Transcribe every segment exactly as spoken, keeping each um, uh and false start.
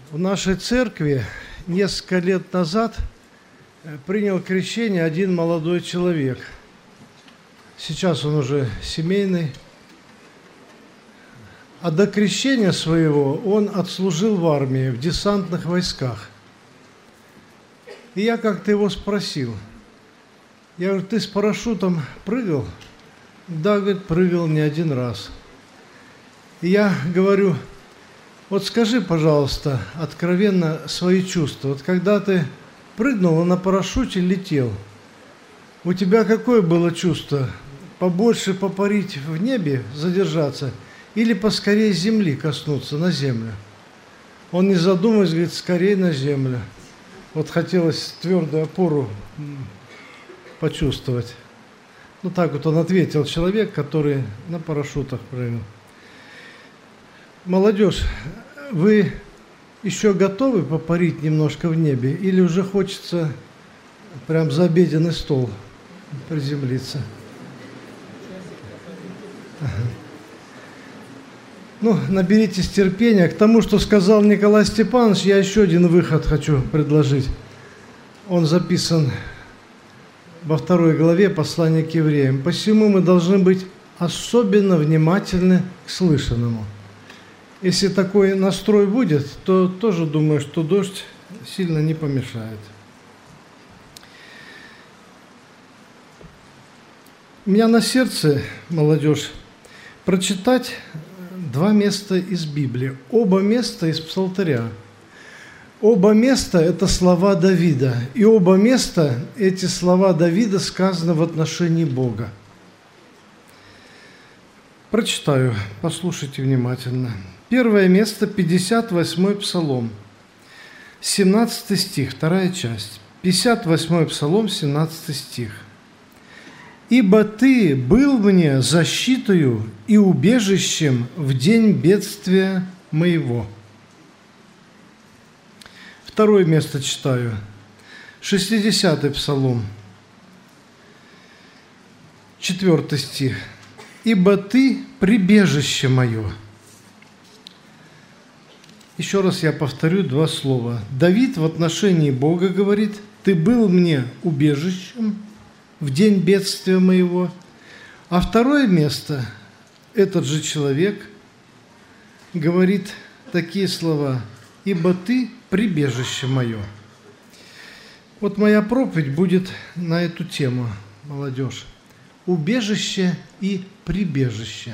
В нашей церкви несколько лет назад принял крещение один молодой человек. Сейчас он уже семейный. А до крещения своего он отслужил в армии, в десантных войсках. И я как-то его спросил. Я говорю, ты с парашютом прыгал? Да, говорит, прыгал не один раз. И я говорю, вот скажи, пожалуйста, откровенно свои чувства. Вот когда ты прыгнул и на парашюте летел, у тебя какое было чувство? Побольше попарить в небе, задержаться, или поскорее земли коснуться, на землю? Он, не задумываясь, говорит, скорее на землю. Вот хотелось твердую опору почувствовать. Ну так вот он ответил, человек, который на парашютах прыгнул. Молодежь, вы еще готовы попарить немножко в небе или уже хочется прям за обеденный стол приземлиться? Ну, наберитесь терпения. К тому, что сказал Николай Степанович, я еще один выход хочу предложить. Он записан во второй главе послания к евреям. «Посему мы должны быть особенно внимательны к слышанному». Если такой настрой будет, то тоже думаю, что дождь сильно не помешает. У меня на сердце, молодежь, прочитать два места из Библии. Оба места из Псалтыря. Оба места – это слова Давида. И оба места, эти слова Давида сказаны в отношении Бога. Прочитаю, послушайте внимательно. Первое место – пятьдесят восьмой Псалом, семнадцатый стих, вторая часть. пятьдесят восьмой Псалом, семнадцатый стих. «Ибо Ты был мне защитою и убежищем в день бедствия моего». Второе место читаю. шестидесятый Псалом, четвертый стих. «Ибо Ты прибежище мое». Еще раз я повторю два слова. Давид в отношении Бога говорит, «Ты был мне убежищем в день бедствия моего». А второе место, этот же человек говорит такие слова, «Ибо Ты прибежище мое». Вот моя проповедь будет на эту тему, молодежь. Убежище и прибежище.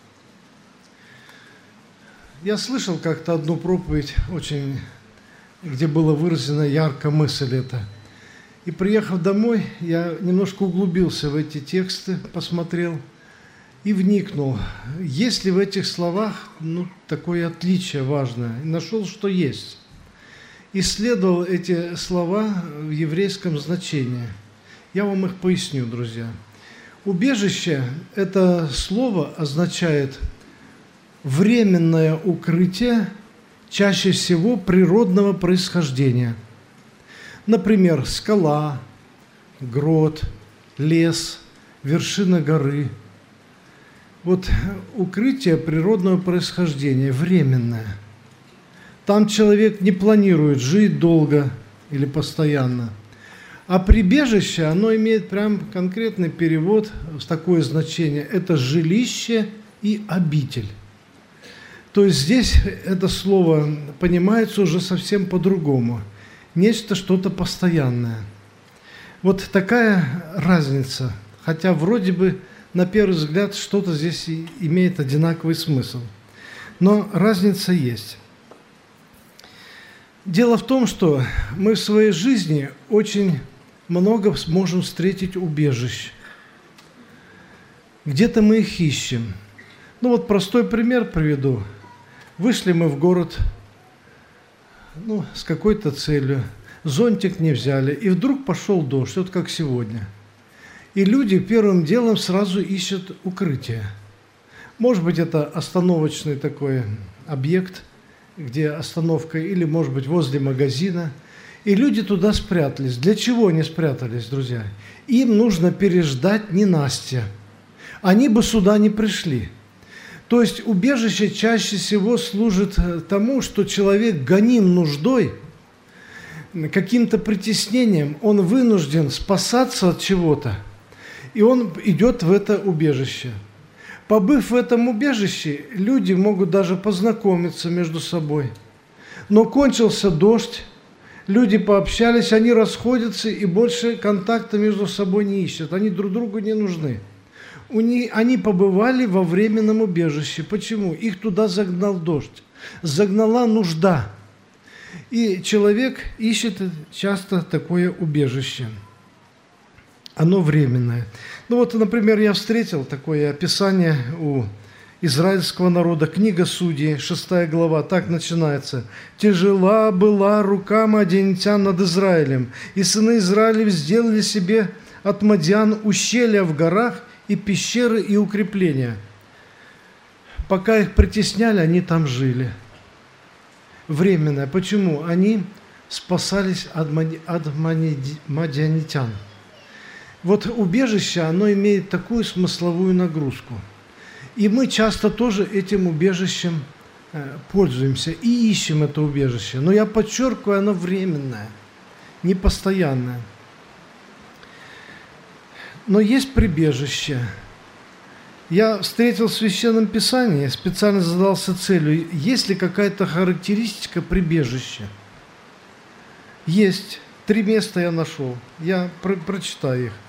Я слышал как-то одну проповедь, очень, где была выражена ярко мысль эта. И приехав домой, я немножко углубился в эти тексты, посмотрел и вникнул. Есть ли в этих словах ну, такое отличие важное? И нашел, что есть. Исследовал эти слова в еврейском значении. Я вам их поясню, друзья. Убежище – это слово означает временное укрытие, чаще всего природного происхождения. Например, скала, грот, лес, вершина горы. Вот укрытие природного происхождения, временное. Там человек не планирует жить долго или постоянно. А прибежище, оно имеет прям конкретный перевод, такое значение. Это жилище и обитель. То есть здесь это слово понимается уже совсем по-другому. Нечто, что-то постоянное. Вот такая разница. Хотя вроде бы на первый взгляд что-то здесь имеет одинаковый смысл. Но разница есть. Дело в том, что мы в своей жизни очень много сможем встретить убежищ. Где-то мы их ищем. Ну вот простой пример приведу. Вышли мы в город ну, с какой-то целью, зонтик не взяли, и вдруг пошел дождь, вот как сегодня. И люди первым делом сразу ищут укрытие. Может быть, это остановочный такой объект, где остановка, или, может быть, возле магазина. И люди туда спрятались. Для чего они спрятались, друзья? Им нужно переждать ненастье. Они бы сюда не пришли. То есть убежище чаще всего служит тому, что человек гоним нуждой, каким-то притеснением, он вынужден спасаться от чего-то, и он идет в это убежище. Побыв в этом убежище, люди могут даже познакомиться между собой. Но кончился дождь, люди пообщались, они расходятся и больше контакта между собой не ищут, они друг другу не нужны. Они побывали во временном убежище. Почему? Их туда загнал дождь, загнала нужда. И человек ищет часто такое убежище. Оно временное. Ну вот, например, я встретил такое описание у израильского народа. Книга Судей, шестая глава, так начинается. «Тяжела была рука мадианитян над Израилем, и сыны Израилев сделали себе от мадиан ущелья в горах и пещеры и укрепления. Пока их притесняли, они там жили». Временное. Почему? Они спасались от мадианитян. Вот убежище, оно имеет такую смысловую нагрузку. И мы часто тоже этим убежищем пользуемся и ищем это убежище. Но я подчеркиваю, оно временное, непостоянное. Но есть прибежище. Я встретил в Священном Писании, специально задался целью, есть ли какая-то характеристика прибежища. Есть. Три места я нашел. Я про- прочитаю их.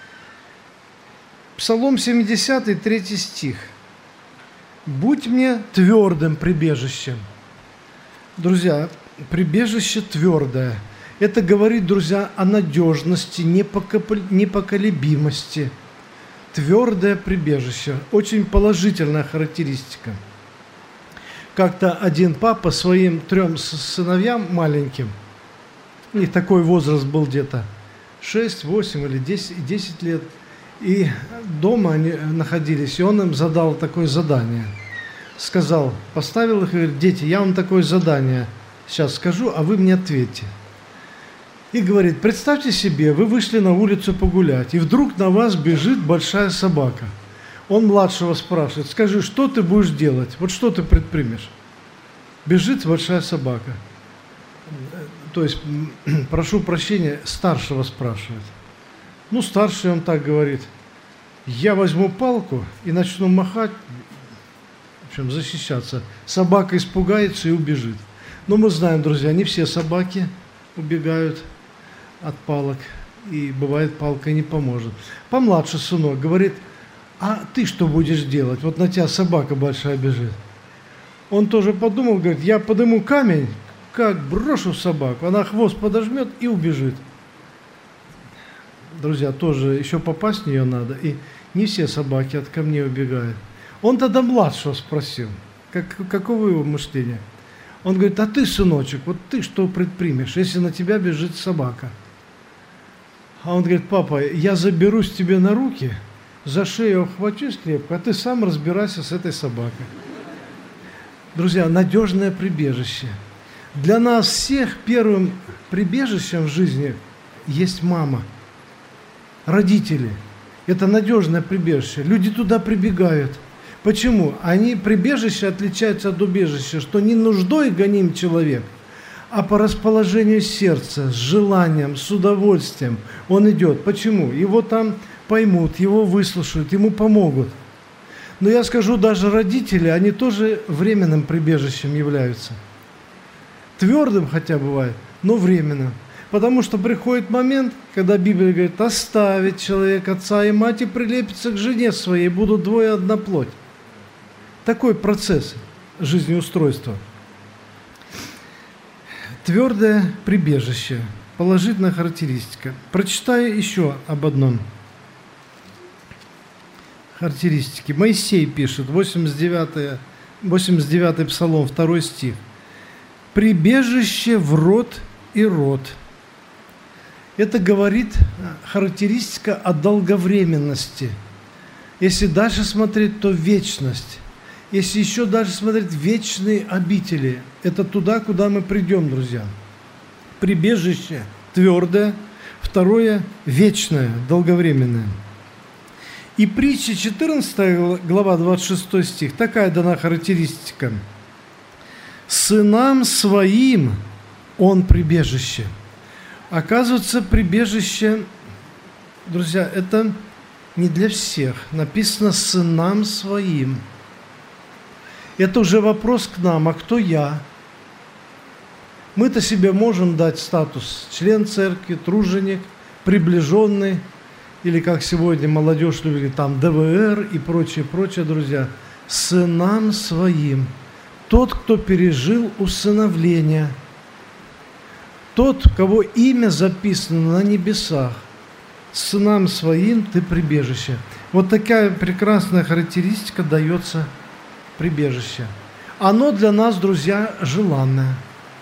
Псалом семидесятый, третий стих. «Будь мне твердым прибежищем». Друзья, прибежище твердое. Это говорит, друзья, о надежности, непоколебимости. Твердое прибежище. Очень положительная характеристика. Как-то один папа своим трем сыновьям маленьким, у них такой возраст был где-то шесть, восемь или десять лет, и дома они находились, и он им задал такое задание. Сказал, поставил их и говорит: дети, я вам такое задание сейчас скажу, а вы мне ответьте. И говорит, представьте себе, вы вышли на улицу погулять, и вдруг на вас бежит большая собака. Он младшего спрашивает, скажи, что ты будешь делать? Вот что ты предпримешь? Бежит большая собака. То есть, прошу прощения, старшего спрашивает. Ну, старший он так говорит, я возьму палку и начну махать, в общем, защищаться. Собака испугается и убежит. Но мы знаем, друзья, не все собаки убегают от палок, и бывает, палка не поможет. Помладше сынок говорит, а ты что будешь делать? Вот на тебя собака большая бежит. Он тоже подумал, говорит, я подниму камень, как брошу собаку, она хвост подожмет и убежит. Друзья, тоже еще попасть в нее надо, и не все собаки от камней убегают. Он тогда младшего спросил, как, каково его мышление. Он говорит, а ты, сыночек, вот ты что предпримешь, если на тебя бежит собака? А он говорит, папа, я заберусь тебе на руки, за шею охвачусь крепко, а ты сам разбирайся с этой собакой. Друзья, надежное прибежище. Для нас всех первым прибежищем в жизни есть мама, родители. Это надежное прибежище. Люди туда прибегают. Почему? Они, прибежище отличается от убежища, что не нуждой гоним человек, а по расположению сердца, с желанием, с удовольствием он идет. Почему? Его там поймут, его выслушают, ему помогут. Но я скажу, даже родители, они тоже временным прибежищем являются. Твердым хотя бывает, но временным. Потому что приходит момент, когда Библия говорит, оставит человек отца и мать и прилепится к жене своей, будут двое одна плоть. Такой процесс жизнеустройства. Твердое прибежище, положительная характеристика. Прочитаю еще об одном характеристике. Моисей пишет, восемьдесят девятый, восемьдесят девятый Псалом, второй стих. «Прибежище в род и род». Это говорит характеристика о долговременности. Если дальше смотреть, то вечность. Если еще дальше смотреть, вечные обители. Это туда, куда мы придем, друзья. Прибежище твердое, второе вечное, долговременное. И притча четырнадцатая глава, двадцать шестой стих, такая дана характеристика. «Сынам своим он прибежище». Оказывается, прибежище, друзья, это не для всех. Написано «сынам своим». Это уже вопрос к нам, а кто я? Мы-то себе можем дать статус член церкви, труженик, приближенный, или как сегодня молодежь любит, там дэ вэ эр и прочее, прочее, друзья. Сынам своим. Тот, кто пережил усыновление. Тот, кого имя записано на небесах. Сынам своим ты прибежище. Вот такая прекрасная характеристика дается прибежище. Оно для нас, друзья, желанное.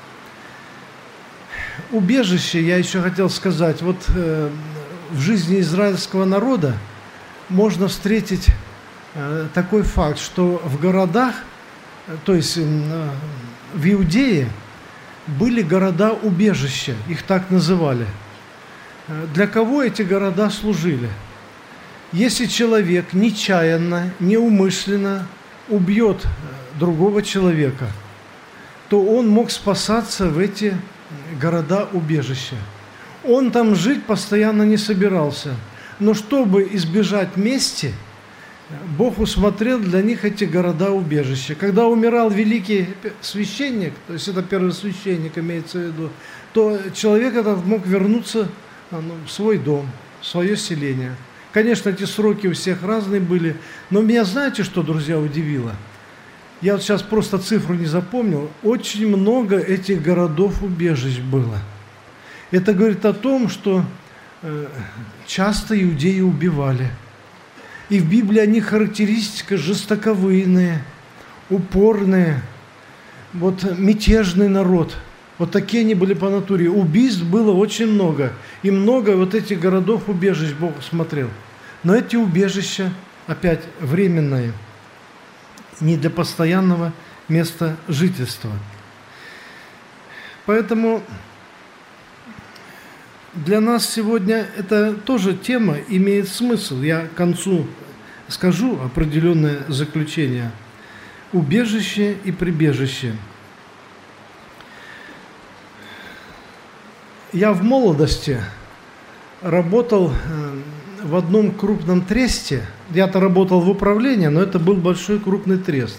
Убежище, я еще хотел сказать, вот э, в жизни израильского народа можно встретить э, такой факт, что в городах, то есть э, в Иудее, были города-убежища, их так называли. Для кого эти города служили? Если человек нечаянно, неумышленно убьет другого человека, то он мог спасаться в эти города-убежища. Он там жить постоянно не собирался. Но чтобы избежать мести, Бог усмотрел для них эти города-убежища. Когда умирал великий священник, то есть это первосвященник имеется в виду, то человек этот мог вернуться ну, в свой дом, в свое селение. Конечно, эти сроки у всех разные были, но меня знаете, что, друзья, удивило? Я вот сейчас просто цифру не запомнил. Очень много этих городов-убежищ было. Это говорит о том, что э, часто иудеи убивали. И в Библии они характеристика жестоковыйные, упорные, вот мятежный народ. Вот такие они были по натуре. Убийств было очень много. И много вот этих городов-убежищ Бог смотрел. Но эти убежища, опять, временные, не для постоянного места жительства. Поэтому для нас сегодня эта тоже тема имеет смысл. Я к концу скажу определенное заключение. Убежище и прибежище. Я в молодости работал в одном крупном тресте. Я-то работал в управлении, но это был большой крупный трест.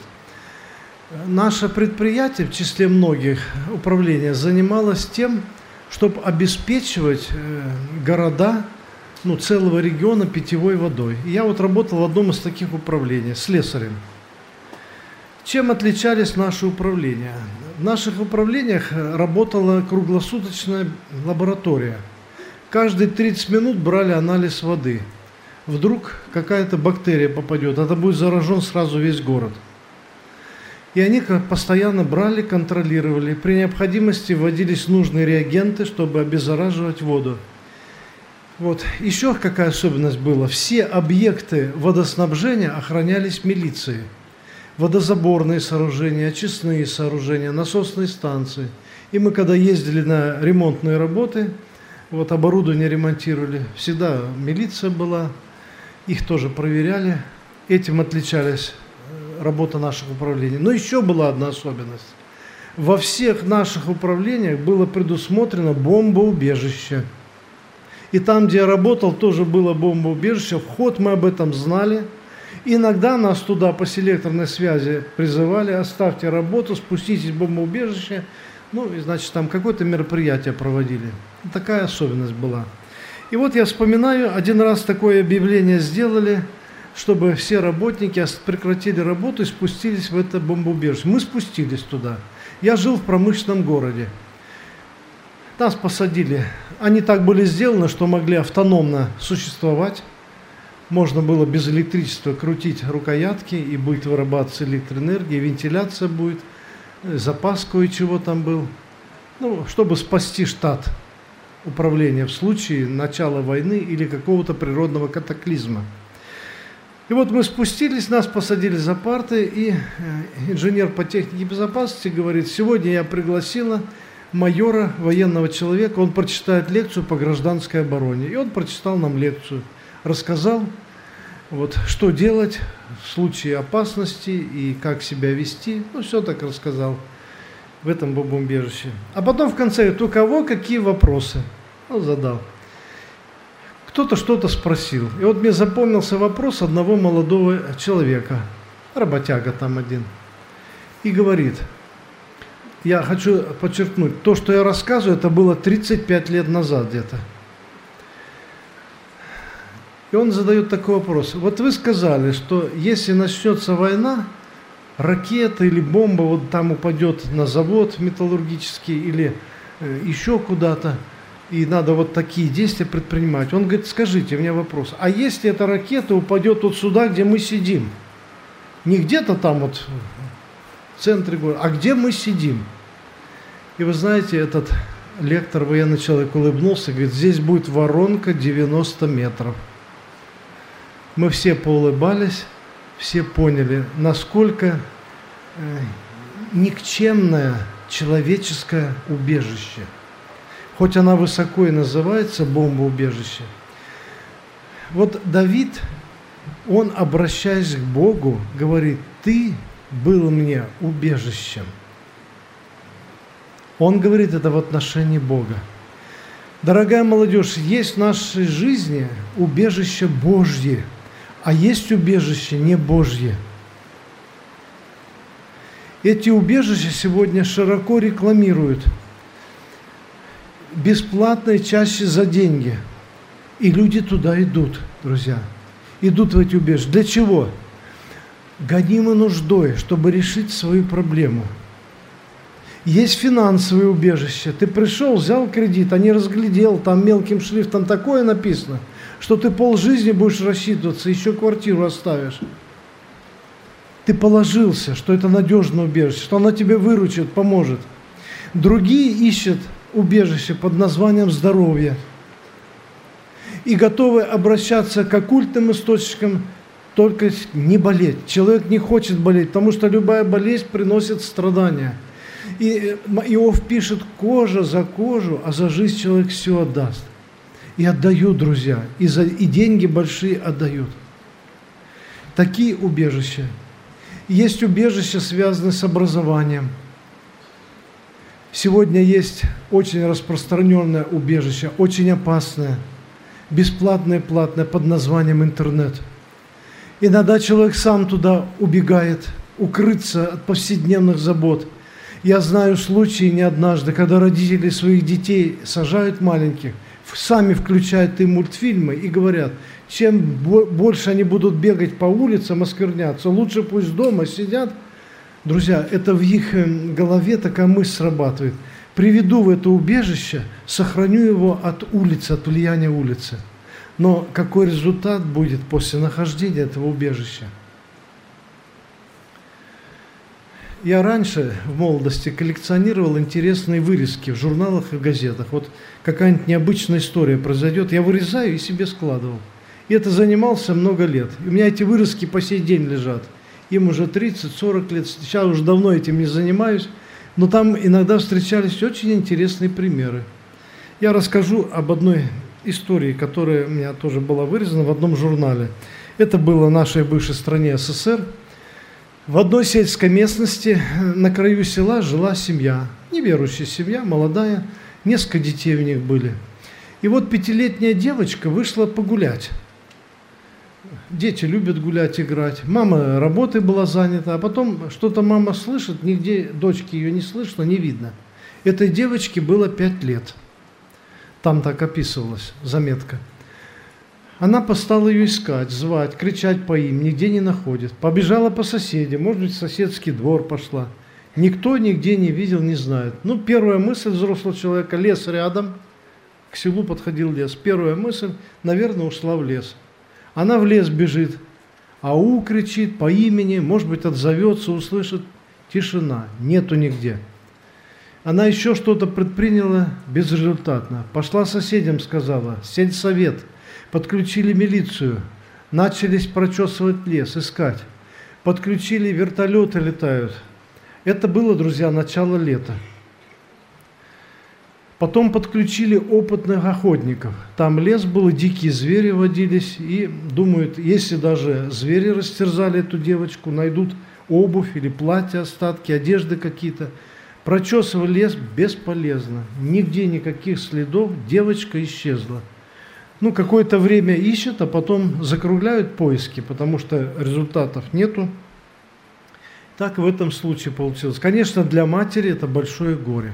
Наше предприятие, в числе многих управления, занималось тем, чтобы обеспечивать города, ну, целого региона питьевой водой. И я вот работал в одном из таких управлений, слесарем. Чем отличались наши управления? В наших управлениях работала круглосуточная лаборатория. Каждые тридцать минут брали анализ воды. Вдруг какая-то бактерия попадет, это будет заражен сразу весь город. И они постоянно брали, контролировали. При необходимости вводились нужные реагенты, чтобы обеззараживать воду. Вот. Еще какая особенность была? Все объекты водоснабжения охранялись милицией. Водозаборные сооружения, очистные сооружения, насосные станции. И мы, когда ездили на ремонтные работы, вот оборудование ремонтировали, всегда милиция была, их тоже проверяли. Этим отличались работа наших управлений. Но еще была одна особенность. Во всех наших управлениях было предусмотрено бомбоубежище. И там, где я работал, тоже было бомбоубежище. Вход мы об этом знали. Иногда нас туда по селекторной связи призывали: оставьте работу, спуститесь в бомбоубежище. Ну, и, значит, там какое-то мероприятие проводили. Такая особенность была. И вот я вспоминаю, один раз такое объявление сделали, чтобы все работники прекратили работу и спустились в это бомбоубежище. Мы спустились туда. Я жил в промышленном городе. Нас посадили. Они так были сделаны, что могли автономно существовать. Можно было без электричества крутить рукоятки, и будет вырабатываться электроэнергия, вентиляция будет, запас кое-чего там был. Ну, чтобы спасти штат управления в случае начала войны или какого-то природного катаклизма. И вот мы спустились, нас посадили за парты, и инженер по технике безопасности говорит: сегодня я пригласила майора, военного человека, он прочитает лекцию по гражданской обороне. И он прочитал нам лекцию, рассказал, Вот, что делать в случае опасности и как себя вести. Ну, все так рассказал в этом бомбоубежище. А потом в конце говорит, у кого какие вопросы? Ну, задал. Кто-то что-то спросил. И вот мне запомнился вопрос одного молодого человека, работяга там один. И говорит, я хочу подчеркнуть, то, что я рассказываю, это было тридцать пять лет назад где-то. И он задает такой вопрос. Вот вы сказали, что если начнется война, ракета или бомба вот там упадет на завод металлургический или э, еще куда-то, и надо вот такие действия предпринимать. Он говорит, скажите, у меня вопрос, а если эта ракета упадет вот сюда, где мы сидим? Не где-то там вот в центре города, а где мы сидим? И вы знаете, этот лектор, военный человек, улыбнулся, говорит, здесь будет воронка девяносто метров. Мы все поулыбались, все поняли, насколько э, никчемное человеческое убежище. Хоть она высоко и называется бомбоубежище. Вот Давид, он, обращаясь к Богу, говорит, ты был мне убежищем. Он говорит это в отношении Бога. Дорогая молодежь, есть в нашей жизни убежище Божье, а есть убежище не Божье. Эти убежища сегодня широко рекламируют. Бесплатно и чаще за деньги. И люди туда идут, друзья. Идут в эти убежища. Для чего? Гонимы нуждой, чтобы решить свою проблему. Есть финансовые убежища. Ты пришел, взял кредит, а не разглядел, там мелким шрифтом такое написано, что ты полжизни будешь рассчитываться, еще квартиру оставишь. Ты положился, что это надежное убежище, что оно тебе выручит, поможет. Другие ищут убежище под названием здоровье и готовы обращаться к оккультным источникам, только не болеть. Человек не хочет болеть, потому что любая болезнь приносит страдания. И Иов пишет, кожа за кожу, а за жизнь человек все отдаст. И отдают, друзья, и, за, и деньги большие отдают. Такие убежища. Есть убежища, связанные с образованием. Сегодня есть очень распространенное убежище, очень опасное, бесплатное, платное, под названием интернет. Иногда человек сам туда убегает, укрыться от повседневных забот. Я знаю случаи не однажды, когда родители своих детей сажают маленьких, сами включают им мультфильмы и говорят, чем больше они будут бегать по улицам, оскверняться, лучше пусть дома сидят. Друзья, это в их голове такая мысль срабатывает. Приведу в это убежище, сохраню его от улицы, от влияния улицы. Но какой результат будет после нахождения этого убежища? Я раньше, в молодости, коллекционировал интересные вырезки в журналах и газетах. Вот какая-нибудь необычная история произойдет, я вырезаю и себе складывал. И это занимался много лет. И у меня эти вырезки по сей день лежат. Им уже тридцать-сорок лет, сейчас уже давно этим не занимаюсь, но там иногда встречались очень интересные примеры. Я расскажу об одной истории, которая у меня тоже была вырезана в одном журнале. Это было в нашей бывшей стране СССР. В одной сельской местности на краю села жила семья, неверующая семья, молодая, несколько детей у них были. И вот пятилетняя девочка вышла погулять. Дети любят гулять, играть. Мама работой была занята, а потом что-то мама слышит, нигде дочки ее не слышно, не видно. Этой девочке было пять лет. Там так описывалась заметка. Она стала ее искать, звать, кричать по имени, нигде не находит. Побежала по соседям, может быть, в соседский двор пошла. Никто нигде не видел, не знает. Ну, первая мысль взрослого человека, лес рядом, к селу подходил лес. Первая мысль, наверное, ушла в лес. Она в лес бежит, ау кричит по имени, может быть, отзовется, услышит. Тишина, нету нигде. Она еще что-то предприняла безрезультатно. Пошла соседям, сказала, сельсовет. Подключили милицию, начались прочесывать лес, искать. Подключили, вертолеты летают. Это было, друзья, начало лета. Потом подключили опытных охотников. Там лес был, дикие звери водились. И думают, если даже звери растерзали эту девочку, найдут обувь или платье, остатки, одежды какие-то. Прочесывали лес, бесполезно. Нигде никаких следов, девочка исчезла. Ну, какое-то время ищут, а потом закругляют поиски, потому что результатов нету. Так в этом случае получилось. Конечно, для матери это большое горе.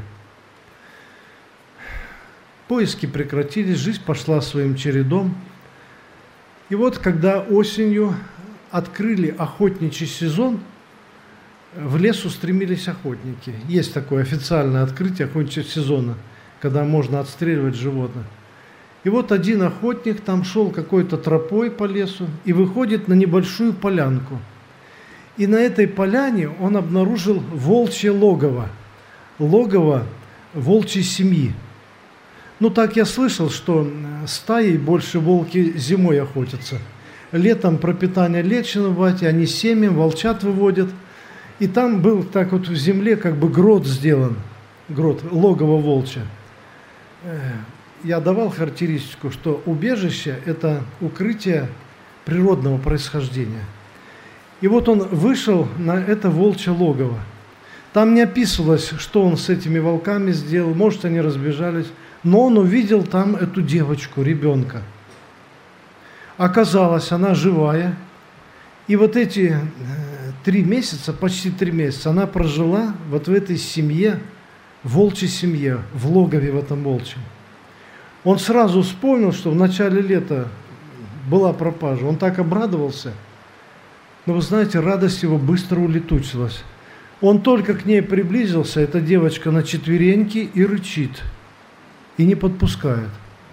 Поиски прекратились, жизнь пошла своим чередом. И вот, когда осенью открыли охотничий сезон, в лес устремились охотники. Есть такое официальное открытие охотничьего сезона, когда можно отстреливать животных. И вот один охотник там шел какой-то тропой по лесу и выходит на небольшую полянку. И на этой поляне он обнаружил волчье логово, логово волчьей семьи. Ну, так я слышал, что стаей больше волки зимой охотятся. Летом пропитание лечено в вате, они семьям, волчат выводят. И там был так вот в земле как бы грот сделан, грот, логово волчье. Я давал характеристику, что убежище – это укрытие природного происхождения. И вот он вышел на это волчье логово. Там не описывалось, что он с этими волками сделал, может, они разбежались, но он увидел там эту девочку, ребенка. Оказалось, она живая. И вот эти три месяца, почти три месяца, она прожила вот в этой семье, волчьей семье, в логове в этом волчьем. Он сразу вспомнил, что в начале лета была пропажа. Он так обрадовался. Но вы знаете, радость его быстро улетучилась. Он только к ней приблизился, эта девочка на четвереньки и рычит. И не подпускает.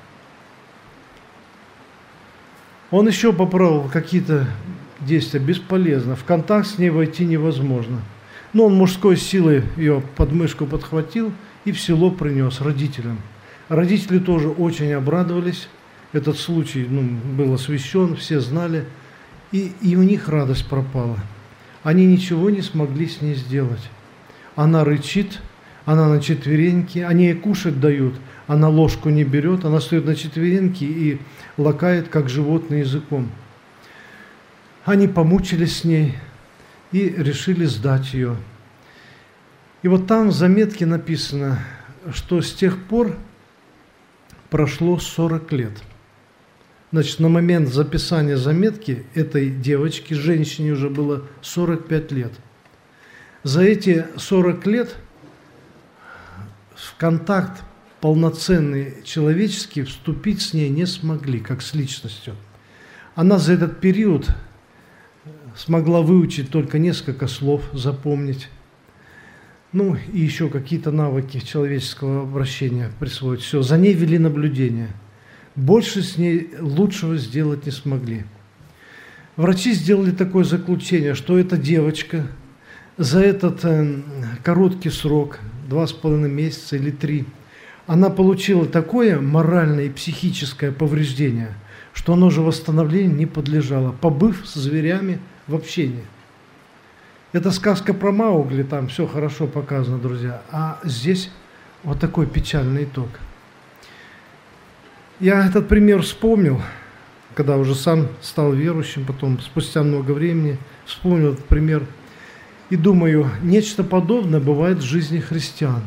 Он еще попробовал какие-то действия, бесполезно. В контакт с ней войти невозможно. Но он мужской силой ее под мышку подхватил и в село принес родителям. Родители тоже очень обрадовались. Этот случай ну, был освещен, все знали. И, и у них радость пропала. Они ничего не смогли с ней сделать. Она рычит, она на четвереньки, они ей кушать дают, она ложку не берет, она стоит на четвереньки и лакает, как животное, языком. Они помучились с ней и решили сдать ее. И вот там в заметке написано, что с тех пор прошло сорок лет. Значит, на момент записания заметки этой девочке, женщине, уже было сорок пять лет. За эти сорок лет в контакт полноценный человеческий вступить с ней не смогли, как с личностью. Она за этот период смогла выучить только несколько слов, запомнить. Ну, и еще какие-то навыки человеческого обращения присвоить. Все, за ней вели наблюдение. Больше с ней лучшего сделать не смогли. Врачи сделали такое заключение, что эта девочка за этот э, короткий срок, два с половиной месяца или три, она получила такое моральное и психическое повреждение, что оно же восстановлению не подлежало, побыв с зверями в общении. Это сказка про Маугли, там все хорошо показано, друзья. А здесь вот такой печальный итог. Я этот пример вспомнил, когда уже сам стал верующим, потом спустя много времени вспомнил этот пример. И думаю, нечто подобное бывает в жизни христиан.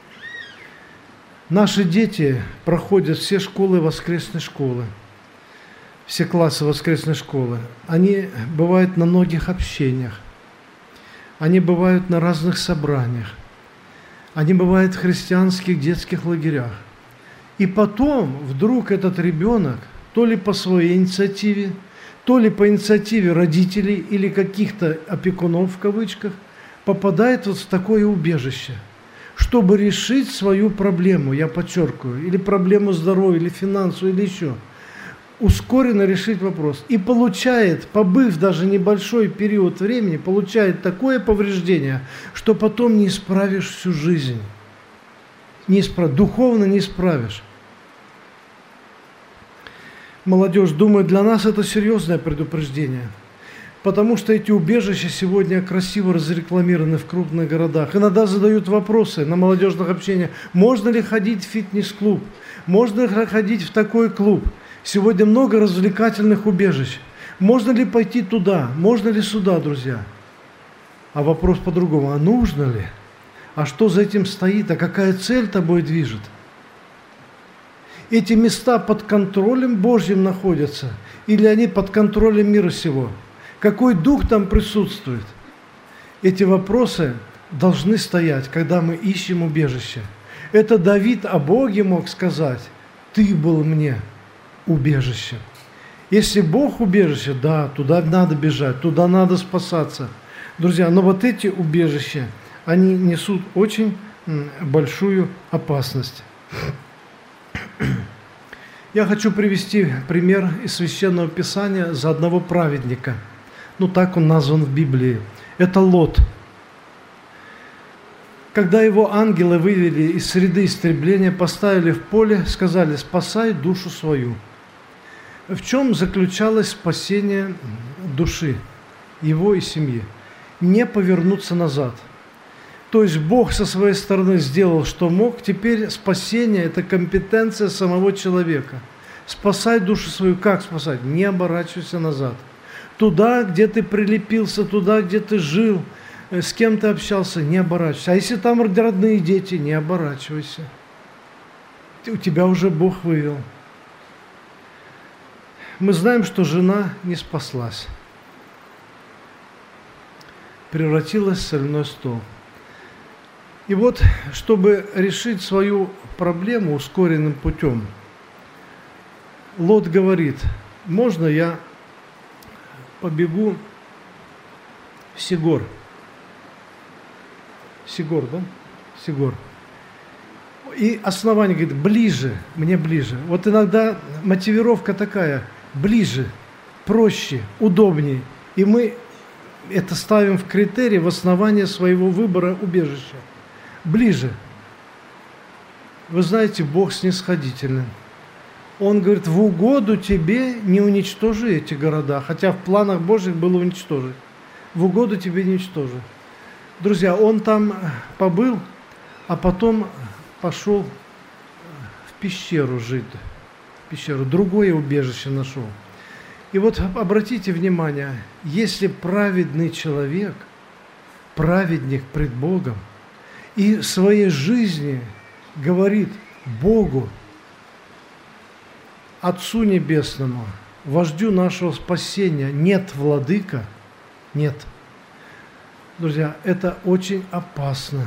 Наши дети проходят все школы воскресной школы, все классы воскресной школы. Они бывают на многих общениях, они бывают на разных собраниях, они бывают в христианских детских лагерях. И потом вдруг этот ребенок, то ли по своей инициативе, то ли по инициативе родителей или каких-то опекунов, в кавычках, попадает вот в такое убежище, чтобы решить свою проблему, я подчеркиваю, или проблему здоровья, или финансовую, или еще. Ускоренно решить вопрос. И получает, побыв даже небольшой период времени, получает такое повреждение, что потом не исправишь всю жизнь. Не исправ... Духовно не исправишь. Молодежь, думаю, для нас это серьезное предупреждение. Потому что эти убежища сегодня красиво разрекламированы в крупных городах. Иногда задают вопросы на молодежных общениях. Можно ли ходить в фитнес-клуб? Можно ли ходить в такой клуб? Сегодня много развлекательных убежищ. Можно ли пойти туда? Можно ли сюда, друзья? А вопрос по-другому. А нужно ли? А что за этим стоит? А какая цель тобой движет? Эти места под контролем Божьим находятся? Или они под контролем мира сего? Какой дух там присутствует? Эти вопросы должны стоять, когда мы ищем убежище. Это Давид о Боге мог сказать: «Ты был мне убежище». Если Бог убежище, да, туда надо бежать, туда надо спасаться. Друзья, но вот эти убежища, они несут очень большую опасность. Я хочу привести пример из Священного Писания за одного праведника. Ну, так он назван в Библии. Это Лот. Когда его ангелы вывели из среды истребления, поставили в поле, сказали: «Спасай душу свою». В чем заключалось спасение души, его и семьи? Не повернуться назад. То есть Бог со своей стороны сделал, что мог. Теперь спасение – это компетенция самого человека. Спасай душу свою. Как спасать? Не оборачивайся назад. Туда, где ты прилепился, туда, где ты жил, с кем ты общался, не оборачивайся. А если там родные дети, не оборачивайся. У тебя уже Бог вывел. Мы знаем, что жена не спаслась. Превратилась в соляной стол. И вот, чтобы решить свою проблему ускоренным путем, Лот говорит: можно я побегу в Сигор? Сигор, да? Сигор. И основание говорит: ближе, мне ближе. Вот иногда мотивировка такая: ближе, проще, удобнее. И мы это ставим в критерий, в основание своего выбора убежища. Ближе. Вы знаете, Бог снисходительный. Он говорит: в угоду тебе не уничтожи эти города, хотя в планах Божьих было уничтожить. В угоду тебе не уничтожи. Друзья, он там побыл, а потом пошел в пещеру жить. В пещеру. Другое убежище нашел. И вот обратите внимание, если праведный человек, праведник пред Богом, и в своей жизни говорит Богу, Отцу Небесному, Вождю нашего спасения: нет, владыка, нет. Друзья, это очень опасно.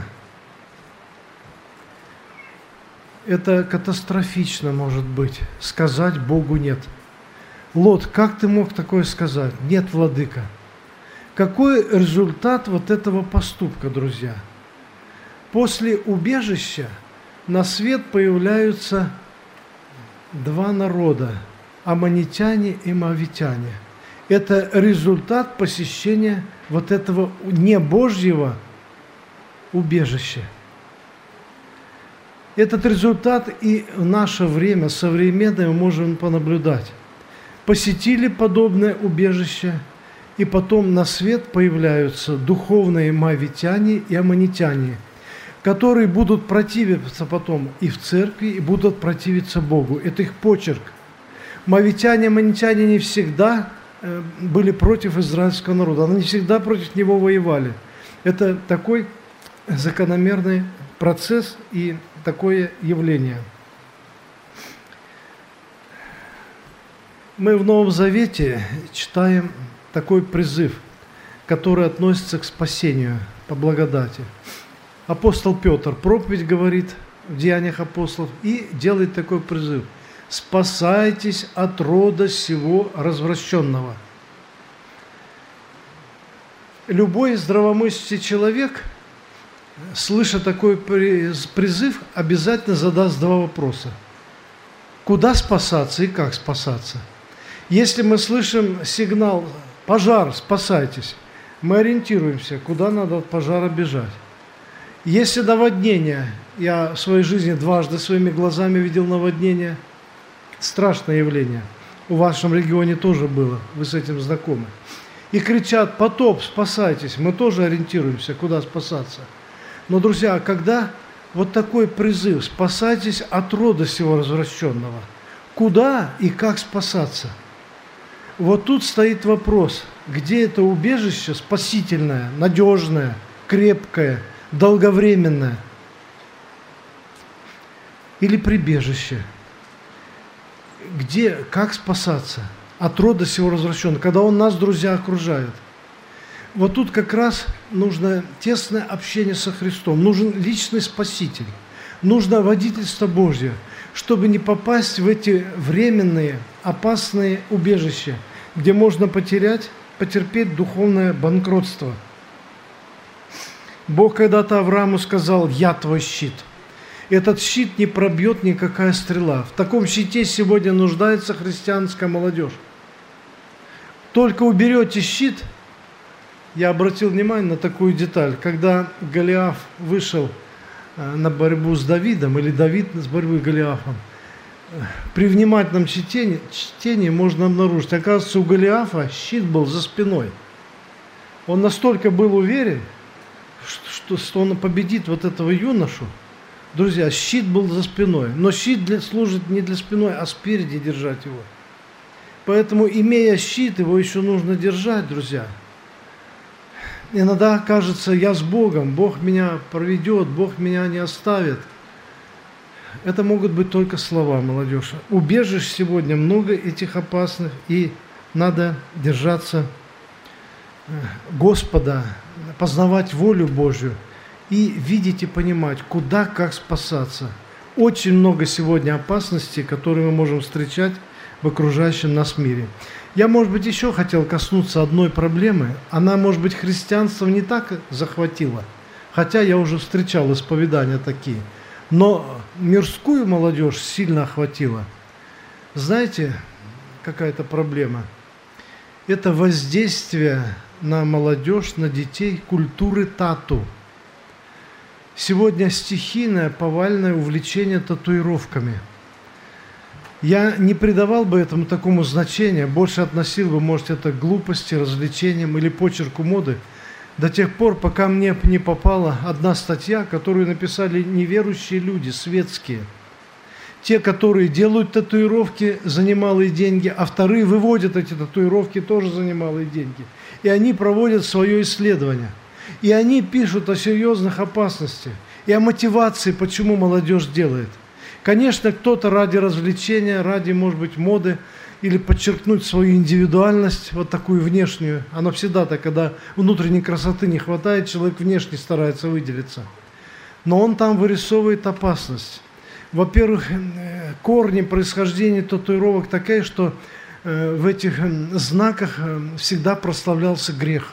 Это катастрофично может быть, сказать Богу нет. Лот, как ты мог такое сказать? Нет, владыка. Какой результат вот этого поступка, друзья? После убежища на свет появляются два народа – аммонитяне и моавитяне. Это результат посещения вот этого небожьего убежища. Этот результат и в наше время современное мы можем понаблюдать. Посетили подобное убежище, и потом на свет появляются духовные моавитяне и аммонитяне, которые будут противиться потом и в церкви, и будут противиться Богу. Это их почерк. Моавитяне и аммонитяне не всегда были против израильского народа, они не всегда против него воевали. Это такой закономерный процесс и такое явление. Мы в Новом Завете читаем такой призыв, который относится к спасению по благодати. Апостол Петр проповедь говорит в Деяниях апостолов и делает такой призыв: «Спасайтесь от рода сего развращенного». Любой здравомыслящий человек, слыша такой призыв, обязательно задаст два вопроса: куда спасаться и как спасаться? Если мы слышим сигнал «пожар, спасайтесь», мы ориентируемся, куда надо от пожара бежать. Если наводнение, я в своей жизни дважды своими глазами видел наводнение, страшное явление, в вашем регионе тоже было, вы с этим знакомы. и кричат: потоп, спасайтесь, мы тоже ориентируемся, куда спасаться. Но, друзья, когда вот такой призыв: спасайтесь от рода сего развращенного, куда и как спасаться? Вот тут стоит вопрос, где это убежище спасительное, надежное, крепкое, долговременное, или прибежище? Где, как спасаться от рода сего развращенного, когда он нас, друзья, окружает? Вот тут как раз нужно тесное общение со Христом, нужен личный Спаситель, нужно водительство Божье, чтобы не попасть в эти временные, опасные убежища, где можно потерять, потерпеть духовное банкротство. Бог когда-то Аврааму сказал: «Я твой щит». Этот щит не пробьет никакая стрела. В таком щите сегодня нуждается христианская молодежь. Только уберете щит. Я обратил внимание на такую деталь. Когда Голиаф вышел на борьбу с Давидом, или Давид с борьбой с Голиафом, при внимательном чтении, чтении можно обнаружить, оказывается, у Голиафа щит был за спиной. Он настолько был уверен, что, что он победит вот этого юношу. Друзья, щит был за спиной, но щит для, служит не для спиной, а спереди держать его. Поэтому, имея щит, его еще нужно держать, друзья. Иногда кажется: я с Богом, Бог меня проведет, Бог меня не оставит. Это могут быть только слова, молодежь. Убежищ сегодня много этих опасных, и надо держаться Господа, познавать волю Божью и видеть и понимать, куда, как спасаться. Очень много сегодня опасностей, которые мы можем встречать в окружающем нас мире. Я, может быть, еще хотел коснуться одной проблемы. Она, может быть, христианство не так захватила, хотя я уже встречал исповедания такие, но мирскую молодежь сильно охватила. Знаете, какая-то проблема? Это воздействие на молодежь, на детей культуры тату. Сегодня стихийное, повальное увлечение татуировками. Я не придавал бы этому такому значения, больше относил бы, может, это к глупости, развлечениям или почерку моды, до тех пор, пока мне не попала одна статья, которую написали неверующие люди, светские. Те, которые делают татуировки за немалые деньги, а вторые выводят эти татуировки тоже за немалые деньги. И они проводят свое исследование. И они пишут о серьезных опасностях и о мотивации, почему молодежь делает. Конечно, кто-то ради развлечения, ради, может быть, моды, или подчеркнуть свою индивидуальность, вот такую внешнюю. Она всегда так, когда внутренней красоты не хватает, человек внешне старается выделиться. Но он там вырисовывает опасность. Во-первых, корни происхождения татуировок такие, что в этих знаках всегда прославлялся грех.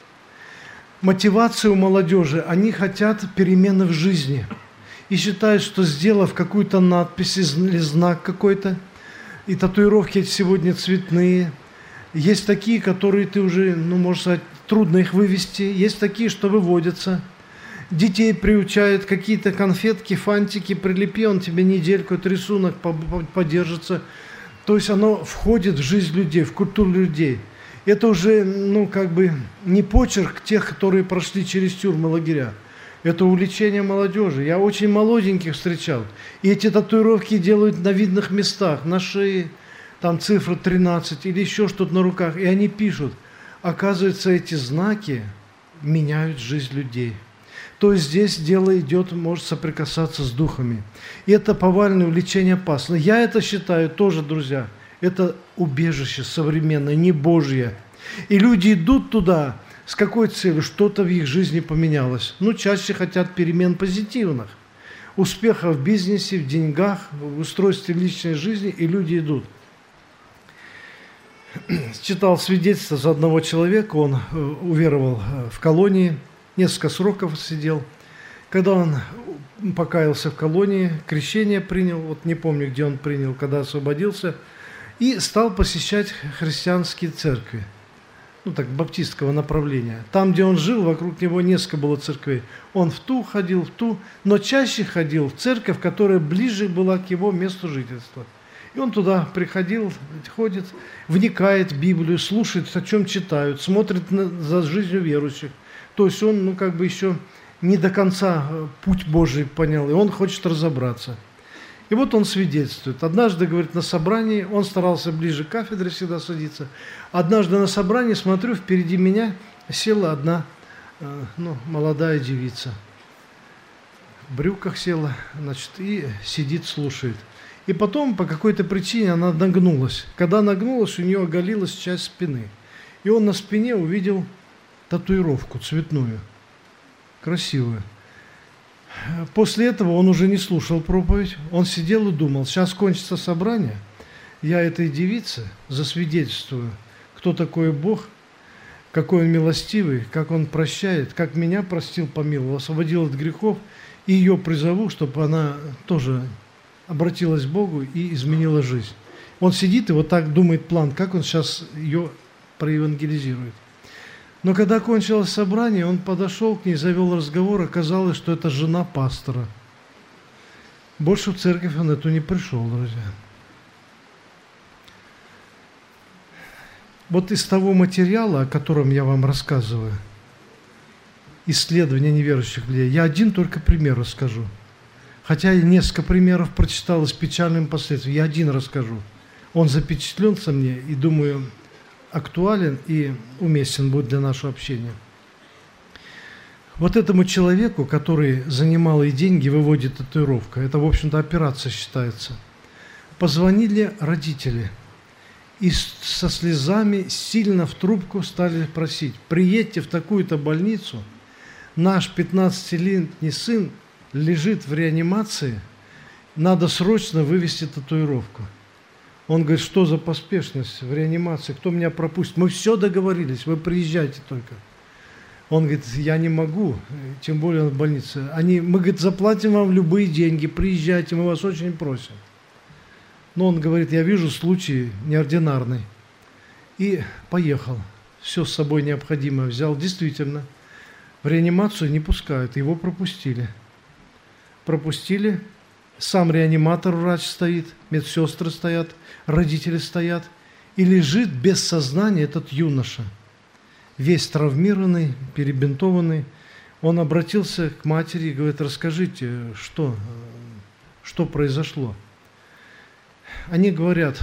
Мотивация у молодежи, они хотят перемены в жизни. И считают, что сделав какую-то надпись или знак какой-то, и татуировки сегодня цветные, есть такие, которые ты уже, ну, можно сказать, трудно их вывести, есть такие, что выводятся. Детей приучают, какие-то конфетки, фантики, прилепи, он тебе недельку, этот рисунок подержится. То есть оно входит в жизнь людей, в культуру людей. Это уже, ну, как бы не почерк тех, которые прошли через тюрьмы, лагеря. Это увлечение молодежи. Я очень молоденьких встречал. И эти татуировки делают на видных местах, на шее, там цифра тринадцать или еще что-то на руках. И они пишут. Оказывается, эти знаки меняют жизнь людей. То есть здесь дело идет, может соприкасаться с духами. И это повальное увлечение опасно. Я это считаю тоже, друзья, это убежище современное, не Божье. И люди идут туда. С какой целью? Что-то в их жизни поменялось. Ну, чаще хотят перемен позитивных. Успеха в бизнесе, в деньгах, в устройстве личной жизни, и люди идут. Читал свидетельство за одного человека, он уверовал в колонии, несколько сроков сидел. Когда он покаялся в колонии, крещение принял, вот не помню, где он принял, когда освободился, и стал посещать христианские церкви. Ну так, баптистского направления. Там, где он жил, вокруг него несколько было церквей. Он в ту ходил, в ту, но чаще ходил в церковь, которая ближе была к его месту жительства. И он туда приходил, ходит, вникает в Библию, слушает, о чем читают, смотрит на, за жизнью верующих. То есть он, ну, как бы еще не до конца путь Божий понял, и он хочет разобраться. И вот он свидетельствует. Однажды, говорит, на собрании, он старался ближе к кафедре всегда садиться. Однажды на собрании, смотрю, впереди меня села одна, ну, молодая девица. В брюках села, значит, и сидит, слушает. И потом по какой-то причине она нагнулась. Когда нагнулась, у нее оголилась часть спины. И он на спине увидел татуировку цветную, красивую. После этого он уже не слушал проповедь. Он сидел и думал, сейчас кончится собрание, я этой девице засвидетельствую, кто такой Бог, какой Он милостивый, как Он прощает, как меня простил, помиловал, освободил от грехов, и ее призову, чтобы она тоже обратилась к Богу и изменила жизнь. Он сидит и вот так думает план, как он сейчас ее проевангелизирует. Но когда кончилось собрание, он подошел к ней, завел разговор, оказалось, что это жена пастора. Больше в церковь он эту не пришел, друзья. Вот из того материала, о котором я вам рассказываю, исследования неверующих людей, я один только пример расскажу. Хотя я несколько примеров прочитал и с печальным последствием. Я один расскажу. Он запечатлен со мне и, думаю, актуален и уместен будет для нашего общения. Вот этому человеку, который за немалые деньги выводит татуировку, это, в общем-то, операция считается, позвонили родители и со слезами сильно в трубку стали просить: приедьте в такую-то больницу, наш пятнадцатилетний сын лежит в реанимации, надо срочно вывести татуировку. Он говорит, что за поспешность в реанимации, кто меня пропустит? Мы все договорились, вы приезжайте только. Он говорит, я не могу, тем более в больнице. Они, мы, говорит, заплатим вам любые деньги, приезжайте, мы вас очень просим. Но он говорит, я вижу случай неординарный. И поехал, все с собой необходимое взял. Действительно, в реанимацию не пускают, его пропустили. Пропустили, сам реаниматор, врач стоит, медсестры стоят, родители стоят, и лежит без сознания этот юноша, весь травмированный, перебинтованный. Он обратился к матери и говорит, расскажите, что, что произошло. Они говорят,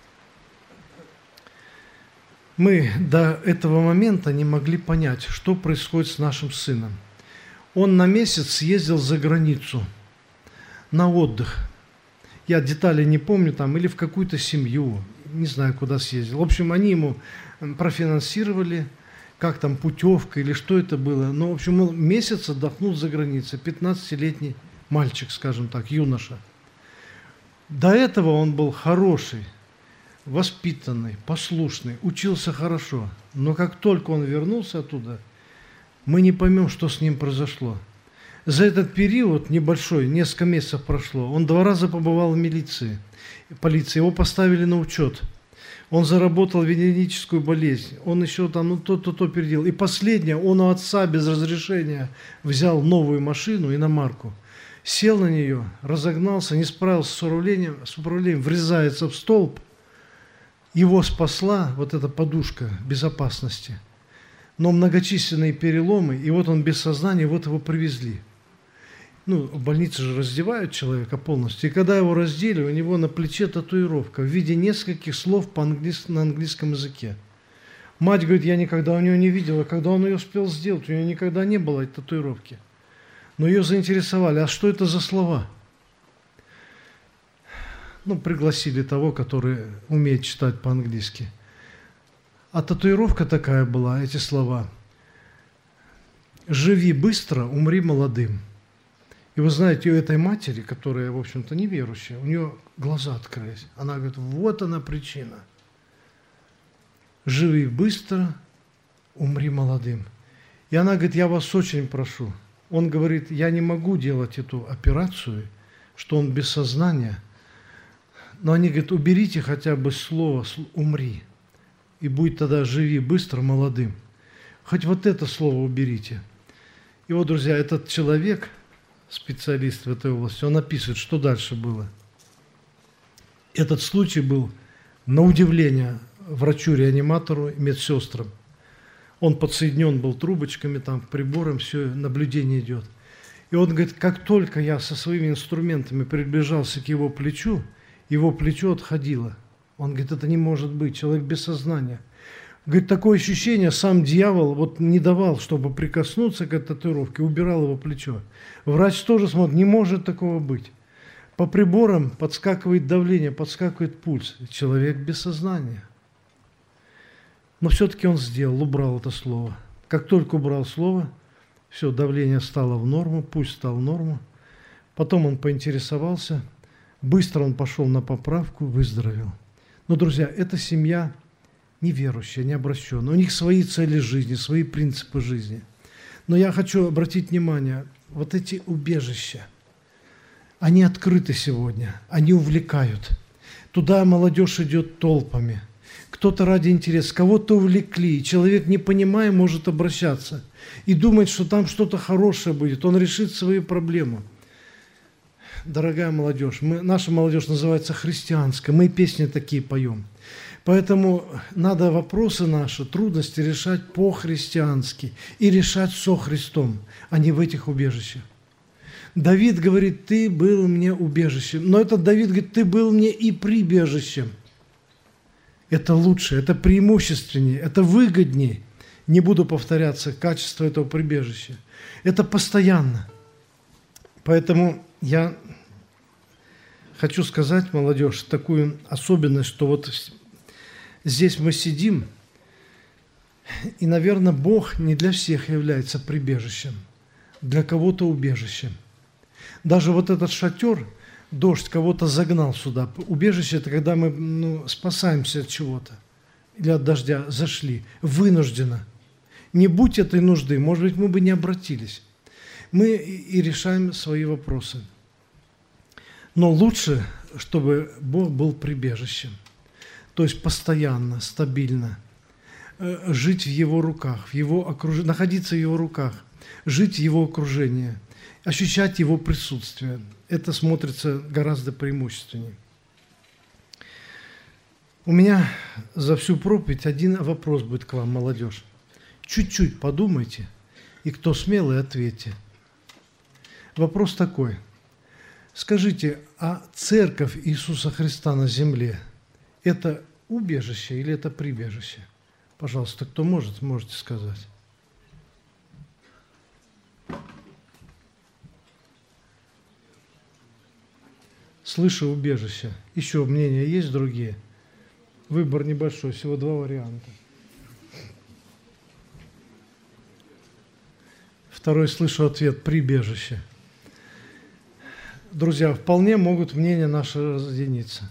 мы до этого момента не могли понять, что происходит с нашим сыном. Он на месяц съездил за границу на отдых. Я детали не помню, там, или в какую-то семью, не знаю, куда съездил. В общем, они ему профинансировали, как там, путевка или что это было. Но, в общем, он месяц отдохнул за границей, пятнадцатилетний мальчик, скажем так, юноша. До этого он был хороший, воспитанный, послушный, учился хорошо. Но как только он вернулся оттуда, мы не поймем, что с ним произошло. За этот период небольшой, несколько месяцев прошло, он два раза побывал в милиции, полиции, его поставили на учет. Он заработал венерическую болезнь, он еще там, ну, то-то, то переделал. И последнее, он у отца без разрешения взял новую машину, иномарку, сел на нее, разогнался, не справился с управлением, с управлением, врезается в столб. Его спасла вот эта подушка безопасности. Но многочисленные переломы, и вот он без сознания, вот его привезли. Ну, в больнице же раздевают человека полностью. И когда его раздели, у него на плече татуировка в виде нескольких слов по-английски, на английском языке. Мать говорит, я никогда у него не видела, когда он ее успел сделать, у нее никогда не было этой татуировки. Но ее заинтересовали, а что это за слова? Ну, пригласили того, который умеет читать по-английски. А татуировка такая была, эти слова. «Живи быстро, умри молодым». И вы знаете, у этой матери, которая, в общем-то, неверующая, у нее глаза открылись. Она говорит, вот она причина. «Живи быстро, умри молодым». И она говорит, я вас очень прошу. Он говорит, я не могу делать эту операцию, что он без сознания. Но они говорят, уберите хотя бы слово «умри». И будет тогда «живи быстро, молодым». Хоть вот это слово уберите. И вот, друзья, этот человек, специалист в этой области, он описывает, что дальше было. Этот случай был на удивление врачу-реаниматору и медсестрам. Он подсоединен был трубочками, там, прибором, все, наблюдение идет. И он говорит, как только я со своими инструментами приближался к его плечу, его плечо отходило. Он говорит, это не может быть, человек без сознания. Говорит, такое ощущение, сам дьявол вот не давал, чтобы прикоснуться к этой татуировке, убирал его плечо. Врач тоже смотрит, не может такого быть. По приборам подскакивает давление, подскакивает пульс. Человек без сознания. Но все-таки он сделал, убрал это слово. Как только убрал слово, все, давление стало в норму, пульс стал в норму. Потом он поинтересовался, быстро он пошел на поправку, выздоровел. Но, друзья, эта семья неверующая, необращенная. У них свои цели жизни, свои принципы жизни. Но я хочу обратить внимание, вот эти убежища, они открыты сегодня, они увлекают. Туда молодежь идет толпами. Кто-то ради интереса, кого-то увлекли, и человек, не понимая, может обращаться и думает, что там что-то хорошее будет, он решит свои проблемы. Дорогая молодежь, мы, наша молодежь называется христианская, мы песни такие поем. Поэтому надо вопросы наши, трудности решать по-христиански и решать со Христом, а не в этих убежищах. Давид говорит, ты был мне убежищем, но этот Давид говорит, ты был мне и прибежищем. Это лучше, это преимущественнее, это выгоднее. Не буду повторяться, качество этого прибежища. Это постоянно. Поэтому я хочу сказать, молодежь, такую особенность, что вот здесь мы сидим, и, наверное, Бог не для всех является прибежищем, для кого-то убежищем. Даже вот этот шатер, дождь кого-то загнал сюда. Убежище – это когда мы ну, спасаемся от чего-то или от дождя, зашли, вынужденно. Не будь этой нужды, может быть, мы бы не обратились. Мы и решаем свои вопросы. Но лучше, чтобы Бог был прибежищем. То есть постоянно, стабильно. Жить в Его руках, в его окруж... находиться в Его руках, жить в Его окружении, ощущать Его присутствие. Это смотрится гораздо преимущественнее. У меня за всю проповедь один вопрос будет к вам, молодежь. Чуть-чуть подумайте, и кто смелый, ответьте. Вопрос такой. Скажите, а церковь Иисуса Христа на земле – это убежище или это прибежище? Пожалуйста, кто может, можете сказать. Слышу убежище. Еще мнения есть другие? Выбор небольшой, всего два варианта. Второй слышу ответ – прибежище. Друзья, вполне могут мнения наши разъединиться.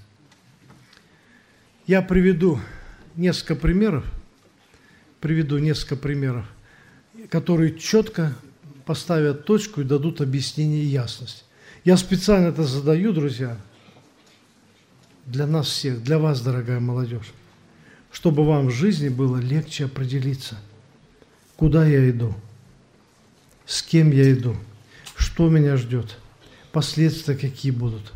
Я приведу несколько примеров, приведу несколько примеров, которые четко поставят точку и дадут объяснение и ясность. Я специально это задаю, друзья, для нас всех, для вас, дорогая молодежь, чтобы вам в жизни было легче определиться, куда я иду, с кем я иду, что меня ждет, последствия какие будут.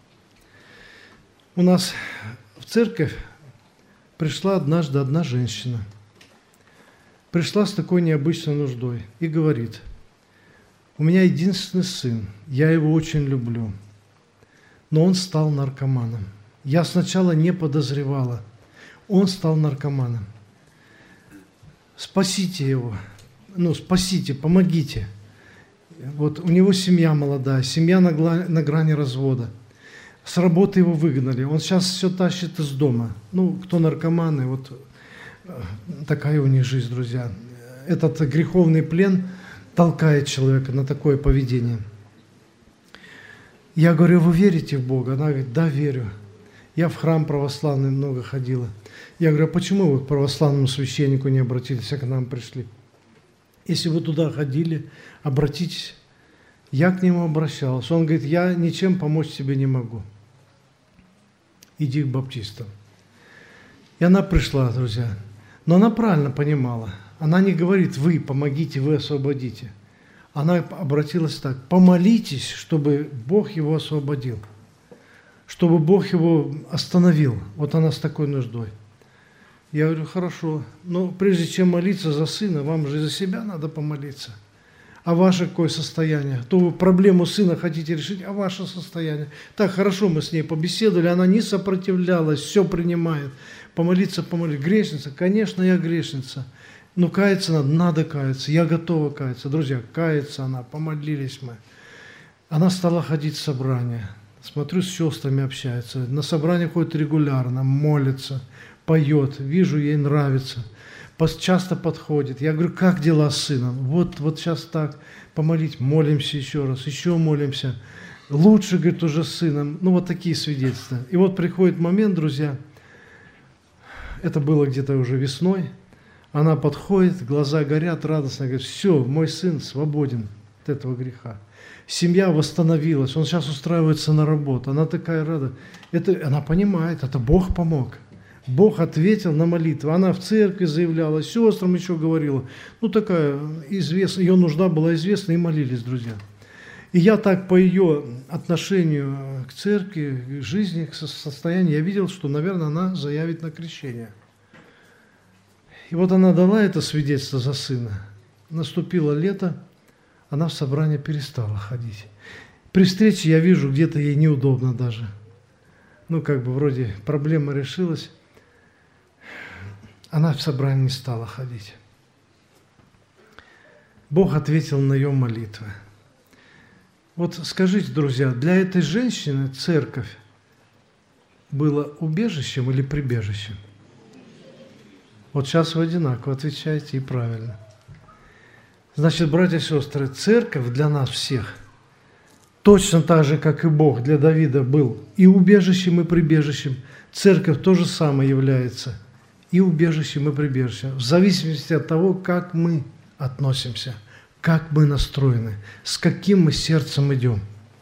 У нас в церковь пришла однажды одна женщина, пришла с такой необычной нуждой и говорит: у меня единственный сын, я его очень люблю, но он стал наркоманом. Я сначала не подозревала, он стал наркоманом. Спасите его, ну спасите, помогите. Вот у него семья молодая, семья на, гла- на грани развода. С работы его выгнали, он сейчас все тащит из дома. Ну, кто наркоманы, вот такая у них жизнь, друзья. Этот греховный плен толкает человека на такое поведение. Я говорю: вы верите в Бога? Она говорит: да, верю. Я в храм православный много ходила. Я говорю: а почему вы к православному священнику не обратились, а к нам пришли? Если вы туда ходили, обратитесь. Я к нему обращался. Он говорит: я ничем помочь тебе не могу. Иди к баптистам. И она пришла, друзья. Но она правильно понимала. Она не говорит: вы помогите, вы освободите. Она обратилась так: помолитесь, чтобы Бог его освободил. чтобы Бог его остановил. Вот она с такой нуждой. Я говорю, хорошо, но прежде чем молиться за сына, вам же и за себя надо помолиться. А ваше какое состояние? То вы проблему сына хотите решить, а ваше состояние? Так, хорошо, мы с ней побеседовали, она не сопротивлялась, все принимает. Помолиться, помолиться. Грешница? Конечно, я грешница. Но каяться надо, надо каяться, я готова каяться. Друзья, каяться она, помолились мы. Она стала ходить в собрания. Смотрю, с сестрами общается. На собрание ходит регулярно, молится, поет. Вижу, ей нравится. Часто подходит. Я говорю, как дела с сыном? Вот, вот сейчас так, помолить, молимся еще раз, еще молимся. Лучше, говорит, уже с сыном. Ну, вот такие свидетельства. И вот приходит момент, друзья, это было где-то уже весной, она подходит, глаза горят, радостно, говорит, все, мой сын свободен от этого греха. Семья восстановилась, он сейчас устраивается на работу, она такая рада. Это, она понимает, это Бог помог. Бог ответил на молитву. Она в церкви заявляла, сестрам еще говорила. Ну, такая известная, ее нужда была известна, и молились, друзья. И я так по ее отношению к церкви, к жизни, к состоянию, я видел, что, наверное, она заявит на крещение. И вот она дала это свидетельство за сына. Наступило лето, она в собрание перестала ходить. При встрече я вижу, где-то ей неудобно даже. Ну, как бы вроде проблема решилась. Она в собрание не стала ходить. Бог ответил на ее молитвы. Вот скажите, друзья, для этой женщины церковь была убежищем или прибежищем? Вот сейчас вы одинаково отвечаете и правильно. Значит, братья и сестры, церковь для нас всех, точно так же, как и Бог для Давида был и убежищем, и прибежищем, церковь то же самое является и убежищем, и прибежищем, в зависимости от того, как мы относимся, как мы настроены, с каким мы сердцем идем.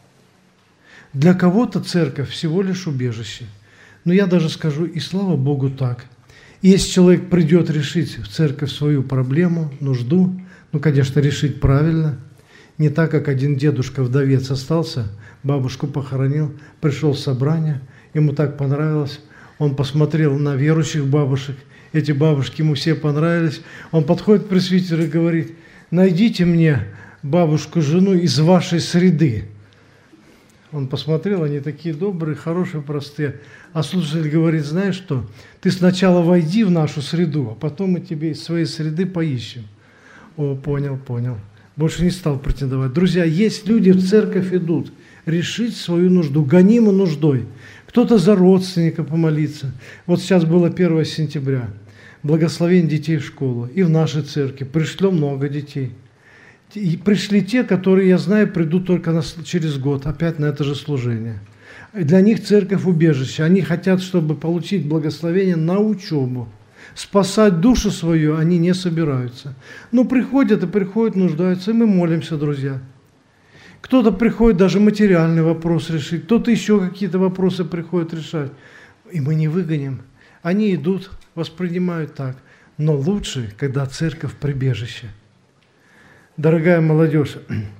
Для кого-то церковь всего лишь убежище. Но я даже скажу, и слава Богу так. И если человек придет решить в церковь свою проблему, нужду, ну, конечно, решить правильно, не так, как один дедушка-вдовец остался, бабушку похоронил, пришел в собрание, ему так понравилось, он посмотрел на верующих бабушек, эти бабушки ему все понравились, он подходит к пресвитеру и говорит, найдите мне бабушку-жену из вашей среды. Он посмотрел, они такие добрые, хорошие, простые. А слушатель говорит, знаешь что, ты сначала войди в нашу среду, а потом мы тебе из своей среды поищем. О, понял, понял. Больше не стал претендовать. Друзья, есть люди в церковь идут решить свою нужду, гонимы нуждой. Кто-то за родственника помолиться. Вот сейчас было первое сентября. Благословение детей в школу. И в нашей церкви пришло много детей. И пришли те, которые, я знаю, придут только на, через год, опять на это же служение. Для них церковь убежище. Они хотят, чтобы получить благословение на учебу. Спасать душу свою они не собираются. Но приходят и приходят, нуждаются, и мы молимся, друзья. Кто-то приходит даже материальный вопрос решить, кто-то еще какие-то вопросы приходит решать. И мы не выгоним. Они идут, воспринимают так. Но лучше, когда церковь прибежище. Дорогая молодежь,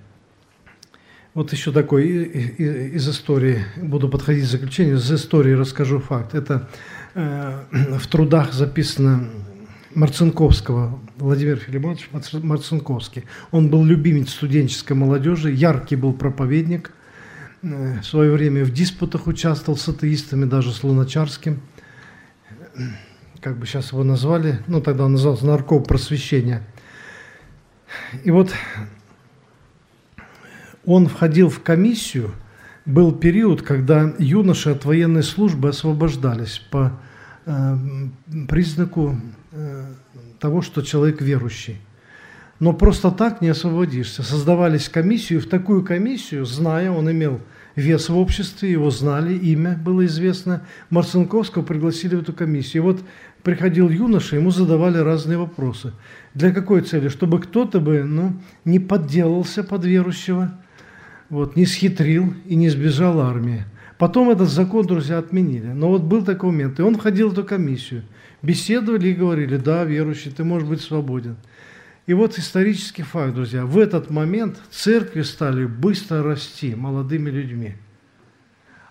вот еще такой из истории, буду подходить к заключению, из истории расскажу факт. Это э, в трудах записано Марцинковского, Владимир Филимонович Марцинковский. Он был любимец студенческой молодежи, яркий был проповедник, в свое время в диспутах участвовал с атеистами, даже с Луначарским. Как бы сейчас его назвали, ну тогда он назывался нарком просвещения. И вот он входил в комиссию, был период, когда юноши от военной службы освобождались по э, признаку э, того, что человек верующий. Но просто так не освободишься. Создавались комиссии, и в такую комиссию, зная, он имел вес в обществе, его знали, имя было известно, Марцинковского пригласили в эту комиссию. И вот приходил юноша, ему задавали разные вопросы. Для какой цели? Чтобы кто-то бы ну, не подделался под верующего, вот, не схитрил и не сбежал армии. Потом этот закон, друзья, отменили. Но вот был такой момент, и он входил в эту комиссию. Беседовали и говорили, да, верующий, ты можешь быть свободен. И вот исторический факт, друзья, в этот момент церкви стали быстро расти молодыми людьми.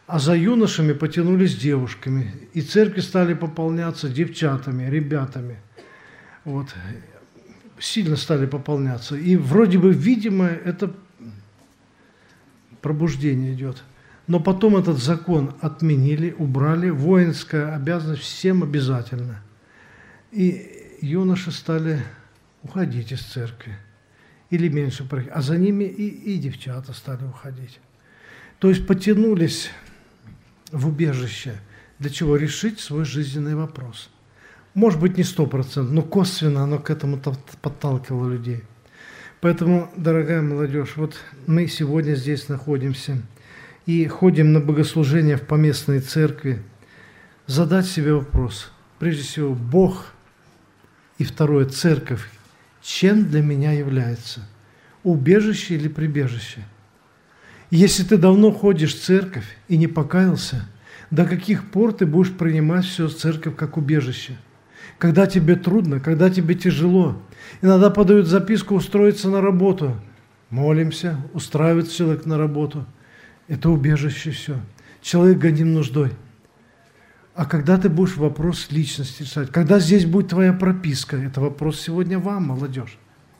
А за юношами потянулись девушками, и церкви стали пополняться девчатами, ребятами. Вот. Сильно стали пополняться. И вроде бы, видимо, это пробуждение идет. Но потом этот закон отменили, убрали, воинская обязанность всем обязательно. И юноши стали уходить из церкви. Или меньше проходить. А за ними и, и девчата стали уходить. То есть потянулись в убежище. Для чего? Решить свой жизненный вопрос. Может быть, не сто процентов, но косвенно оно к этому подталкивало людей. Поэтому, дорогая молодежь, вот мы сегодня здесь находимся и ходим на богослужение в поместной церкви. Задать себе вопрос. Прежде всего, Бог и второе, церковь. Чем для меня является? Убежище или прибежище? Если ты давно ходишь в церковь и не покаялся, до каких пор ты будешь принимать всю церковь как убежище? Когда тебе трудно, когда тебе тяжело, иногда подают записку устроиться на работу. Молимся, устраивает человек на работу. Это убежище все. Человек гоним нуждой. А когда ты будешь вопрос личности решать? Когда здесь будет твоя прописка? Это вопрос сегодня вам, молодежь.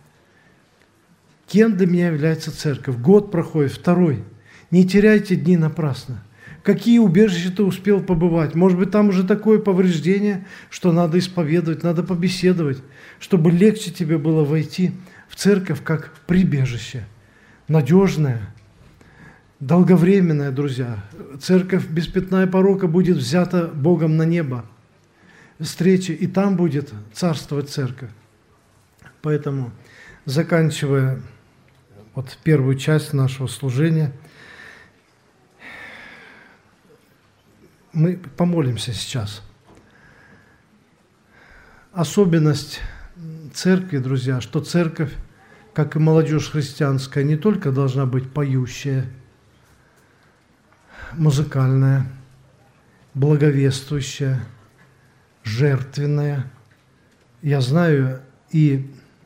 Кем для меня является церковь? Год проходит, второй. Не теряйте дни напрасно. Какие убежища ты успел побывать? Может быть, там уже такое повреждение, что надо исповедовать, надо побеседовать, чтобы легче тебе было войти в церковь как в прибежище. Надежное, долговременное, друзья. Церковь без пятна и порока будет взята Богом на небо. Встречи, и там будет царствовать церковь. Поэтому, заканчивая вот первую часть нашего служения, мы помолимся сейчас. Особенность церкви, друзья, что церковь, как и молодежь христианская, не только должна быть поющая, музыкальная, благовествующая, жертвенная. Я знаю и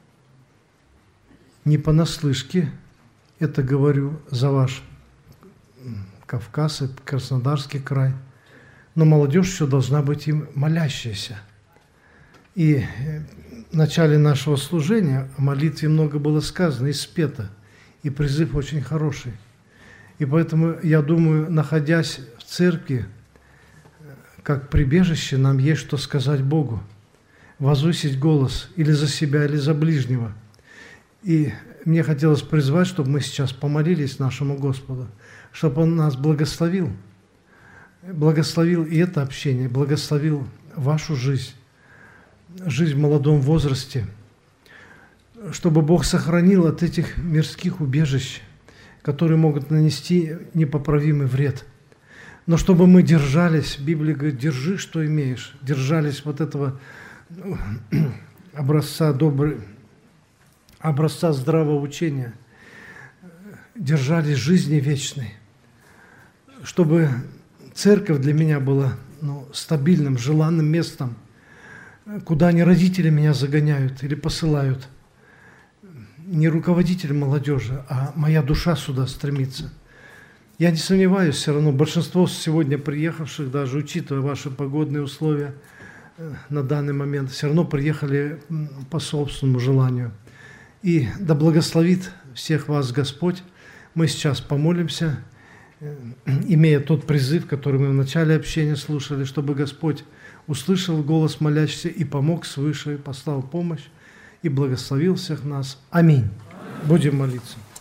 не понаслышке это говорю за ваш Кавказ и Краснодарский край, но молодежь все должна быть им молящаяся. И в начале нашего служения о молитве много было сказано и спето, и призыв очень хороший. И поэтому, я думаю, находясь в церкви, как прибежище, нам есть что сказать Богу, возвысить голос или за себя, или за ближнего. И мне хотелось призвать, чтобы мы сейчас помолились нашему Господу, чтобы Он нас благословил, благословил и это общение, благословил вашу жизнь, жизнь в молодом возрасте, чтобы Бог сохранил от этих мирских убежищ, которые могут нанести непоправимый вред. Но чтобы мы держались, Библия говорит, держи, что имеешь, держались вот этого образца добрый, образца здравого учения, держались жизни вечной, чтобы церковь для меня была ну, стабильным, желанным местом, куда не родители меня загоняют или посылают, не руководитель молодежи, а моя душа сюда стремится. Я не сомневаюсь, все равно большинство сегодня приехавших, даже учитывая ваши погодные условия на данный момент, все равно приехали по собственному желанию. И да благословит всех вас Господь. Мы сейчас помолимся, имея тот призыв, который мы в начале общения слушали, чтобы Господь услышал голос молящихся и помог свыше, послал помощь и благословил всех нас. Аминь. Будем молиться.